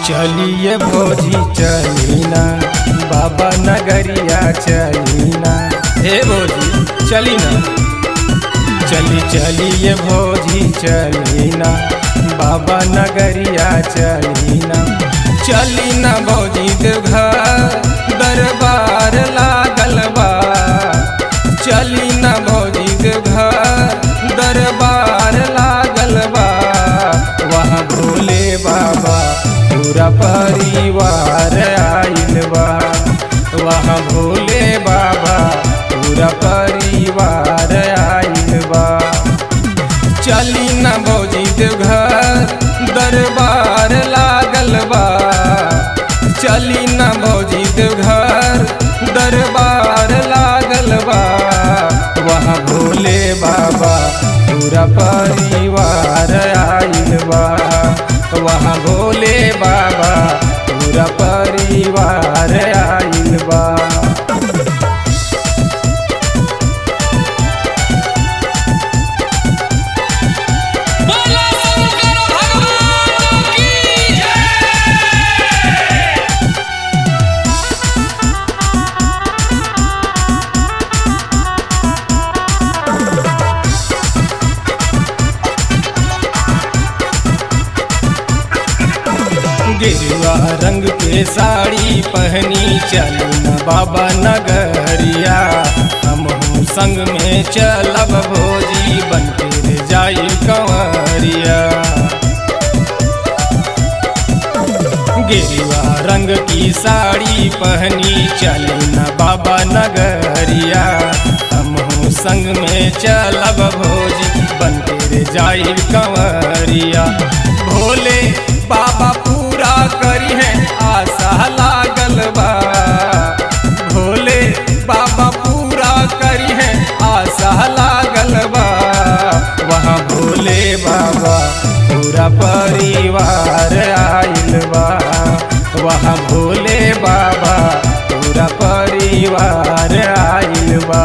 चलिए भौजी चलीना बाबा नगरिया चलीना। हे भौजी चली ना, चलिए भौजी चलीना बाबा नगरिया चलीना। चलीना भौजी देवघर दरबार लागल बा। चलीना भौजी देवघर दरबार लागल बा। वहाँ भोले बाबा पूरा परिवार आइल बा। वहाँ भोले बाबा पूरा परिवार आइल बा। चलीना भौजी देवघर दरबार लागल बा। चलीना भौजी देवघर दरबार लागल बा। वहाँ भोले बाबा पूरा परिवार आइल बा। वहाँ भोले बाबा पूरा परिवार आइल बा। गेरुआ रंग के साड़ी पहनी चलना बाबा नगरिया। हमहू संग में चलब भौजी बनके रे जाई कंवरिया। गेरुआ रंग की साड़ी पहनी चलना बाबा नगरिया। हमहू संग में चलब भौजी बनके रे जाई कंवरिया। भोले बाबा पूरा करी है आशा लागल बा। भोले बाबा पूरा करी है आशा लागल बा। वहाँ भोले बाबा पूरा परिवार आइल बा। वहाँ भोले बाबा पूरा परिवार आइल बा।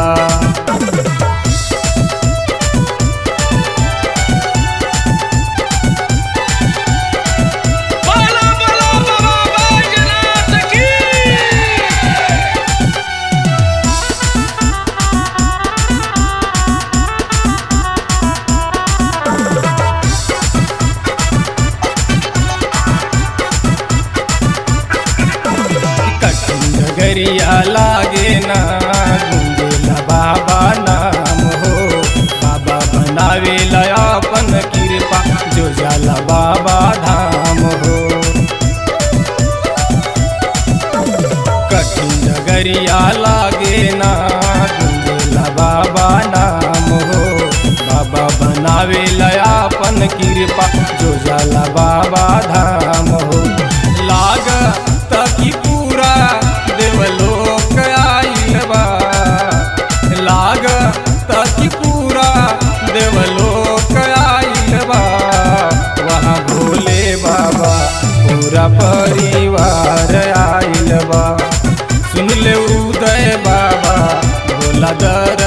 नगरिया लागे ना गुंजेला बाबा नाम हो। बाबा बनावे अपन कृपा जो जाला बाबा धाम हो। कठिन नगरिया लागे ना गुंजेला बाबा नाम हो। बाबा बनावे अपन कृपा जो जाला बाबा धाम हो। लाग तकी पूरा देवलोक आइल बा। लाग तकी पूरा देवलोक आइल बा। वहाँ भोले बाबा पूरा परिवार आइल बा। सुन ले उदय बाबा भोला दर